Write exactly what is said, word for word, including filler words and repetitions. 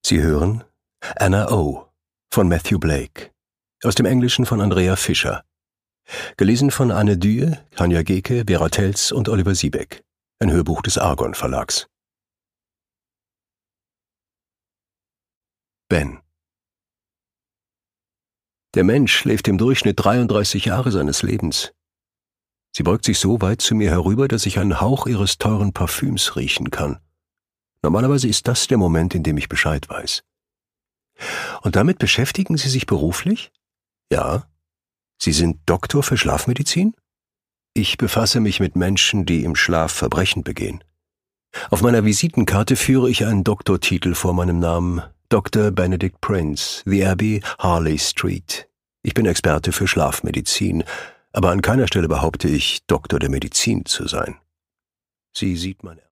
Sie hören Anna O. von Matthew Blake, aus dem Englischen von Andrea Fischer. Gelesen von Anne Due, Tanja Geke, Vera Telz und Oliver Siebeck. Ein Hörbuch des Argon Verlags. Ben. Der Mensch lebt im Durchschnitt dreiunddreißig Jahre seines Lebens. Sie beugt sich so weit zu mir herüber, dass ich einen Hauch ihres teuren Parfüms riechen kann. Normalerweise ist das der Moment, in dem ich Bescheid weiß. Und damit beschäftigen Sie sich beruflich? Ja. Sie sind Doktor für Schlafmedizin? Ich befasse mich mit Menschen, die im Schlaf Verbrechen begehen. Auf meiner Visitenkarte führe ich einen Doktortitel vor meinem Namen: Doktor Benedict Prince, The Abbey, Harley Street. Ich bin Experte für Schlafmedizin, aber an keiner Stelle behaupte ich, Doktor der Medizin zu sein. Sie sieht meine